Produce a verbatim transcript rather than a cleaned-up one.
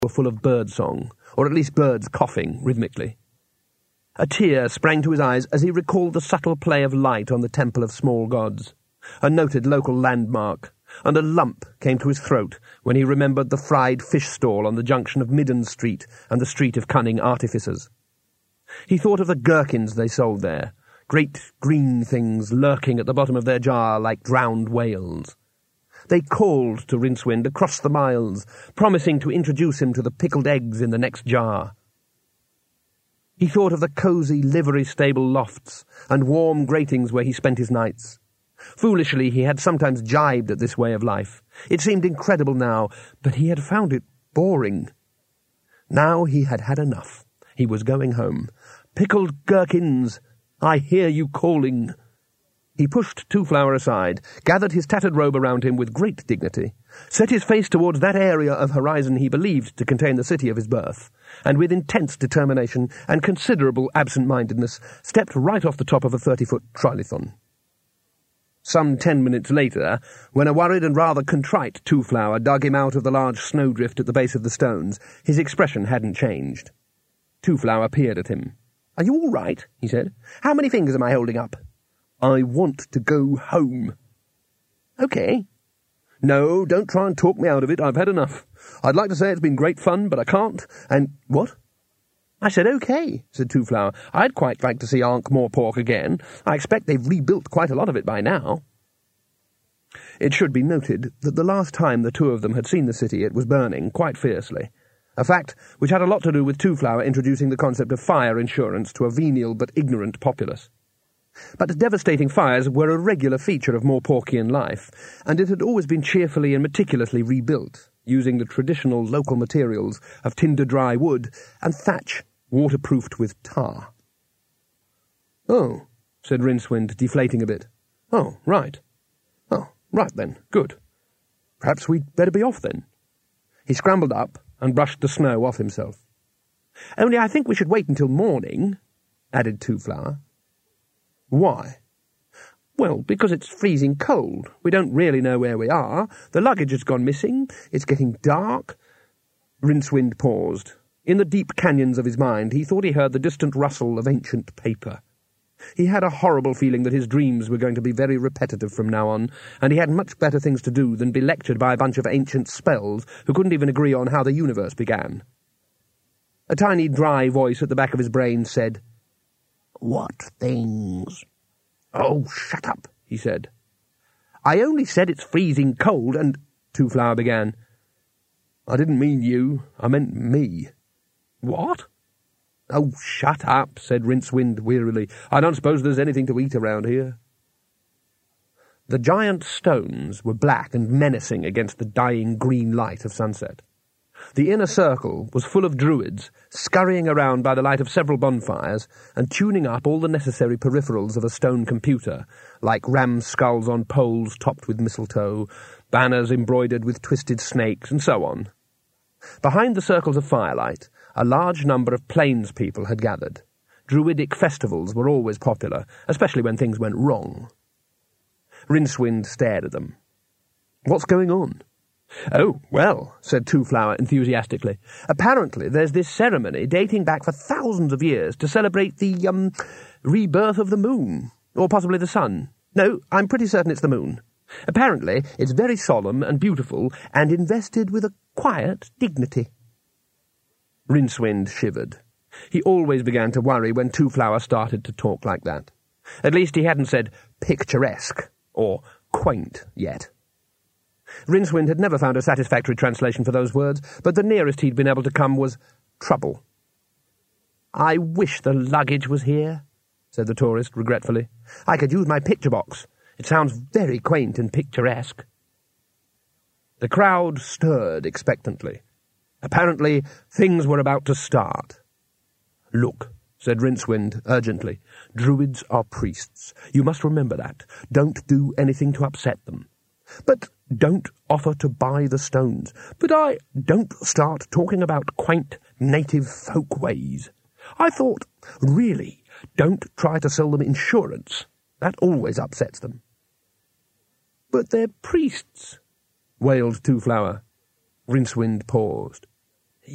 were full of birdsong, or at least birds coughing rhythmically. A tear sprang to his eyes as he recalled the subtle play of light on the Temple of Small Gods, a noted local landmark, and a lump came to his throat when he remembered the fried fish stall on the junction of Midden Street and the Street of Cunning Artificers. He thought of the gherkins they sold there, great green things lurking at the bottom of their jar like drowned whales. They called to Rincewind across the miles, promising to introduce him to the pickled eggs in the next jar. He thought of the cosy livery-stable lofts and warm gratings where he spent his nights. Foolishly, he had sometimes jibed at this way of life. It seemed incredible now, but he had found it boring. Now he had had enough. He was going home. Pickled gherkins, I hear you calling. He pushed Two-Flower aside, gathered his tattered robe around him with great dignity, set his face towards that area of horizon he believed to contain the city of his birth, and with intense determination and considerable absent-mindedness stepped right off the top of a thirty-foot trilithon. Some ten minutes later, when a worried and rather contrite Two-Flower dug him out of the large snowdrift at the base of the stones, his expression hadn't changed. Two-Flower peered at him. "Are you all right?" he said. "How many fingers am I holding up?" "I want to go home." "Okay." "No, don't try and talk me out of it. I've had enough. I'd like to say it's been great fun, but I can't. And what?" "I said okay," said Two-Flower. "I'd quite like to see Ankh-Morpork again. I expect they've rebuilt quite a lot of it by now." It should be noted that the last time the two of them had seen the city it was burning quite fiercely, a fact which had a lot to do with Two-Flower introducing the concept of fire insurance to a venial but ignorant populace. But devastating fires were a regular feature of Morporkian life, and it had always been cheerfully and meticulously rebuilt, using the traditional local materials of tinder-dry wood and thatch waterproofed with tar. "Oh," said Rincewind, deflating a bit. "Oh, right. Oh, right then, good. Perhaps we'd better be off then." He scrambled up and brushed the snow off himself. "Only I think we should wait until morning," added Two-Flower. "Why?" "Well, because it's freezing cold. We don't really know where we are. The luggage has gone missing. It's getting dark." Rincewind paused. In the deep canyons of his mind, he thought he heard the distant rustle of ancient paper. He had a horrible feeling that his dreams were going to be very repetitive from now on, and he had much better things to do than be lectured by a bunch of ancient spells who couldn't even agree on how the universe began. A tiny dry voice at the back of his brain said, "What things?" "Oh, shut up," he said. "I only said it's freezing cold and—" Two-Flower began. "I didn't mean you. I meant me." "What?" "Oh, shut up," said Rincewind wearily. "I don't suppose there's anything to eat around here." The giant stones were black and menacing against the dying green light of sunset. The inner circle was full of druids, scurrying around by the light of several bonfires and tuning up all the necessary peripherals of a stone computer, like ram skulls on poles topped with mistletoe, banners embroidered with twisted snakes, and so on. Behind the circles of firelight, a large number of plainspeople had gathered. Druidic festivals were always popular, especially when things went wrong. Rincewind stared at them. "What's going on?" "Oh, well," said Two-Flower enthusiastically, "apparently there's this ceremony dating back for thousands of years to celebrate the, um, rebirth of the moon, or possibly the sun. No, I'm pretty certain it's the moon. Apparently it's very solemn and beautiful and invested with a quiet dignity." Rincewind shivered. He always began to worry when Two-Flower started to talk like that. At least he hadn't said picturesque or quaint yet. Rincewind had never found a satisfactory translation for those words, but the nearest he'd been able to come was trouble. "I wish the luggage was here," said the tourist regretfully. "I could use my picture box. It sounds very quaint and picturesque." The crowd stirred expectantly. Apparently, things were about to start. "Look," said Rincewind urgently, "druids are priests. You must remember that. Don't do anything to upset them. But don't offer to buy the stones. But I don't start talking about quaint native folk ways. I thought, really, don't try to sell them insurance. That always upsets them." "But they're priests," wailed Two-Flower. Rincewind paused.